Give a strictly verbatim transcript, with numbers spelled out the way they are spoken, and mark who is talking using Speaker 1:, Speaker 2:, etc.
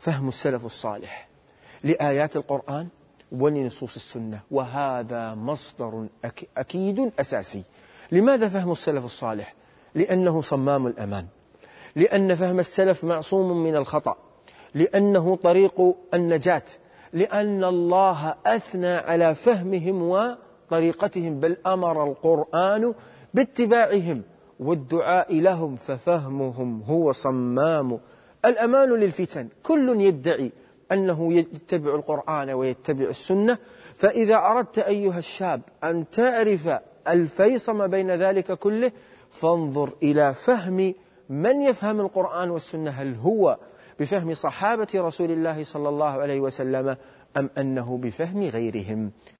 Speaker 1: فهم السلف الصالح لآيات القرآن ولنصوص السنة، وهذا مصدر أكيد أساسي. لماذا فهم السلف الصالح؟ لأنه صمام الأمان، لأن فهم السلف معصوم من الخطأ، لأنه طريق النجاة، لأن الله أثنى على فهمهم وطريقتهم، بل أمر القرآن باتباعهم والدعاء لهم، ففهمهم هو صمام الأمان للفتن. كل يدعي أنه يتبع القرآن ويتبع السنة، فإذا أردت أيها الشاب أن تعرف الفيصل بين ذلك كله فانظر إلى فهم من يفهم القرآن والسنة، هل هو بفهم صحابة رسول الله صلى الله عليه وسلم أم أنه بفهم غيرهم.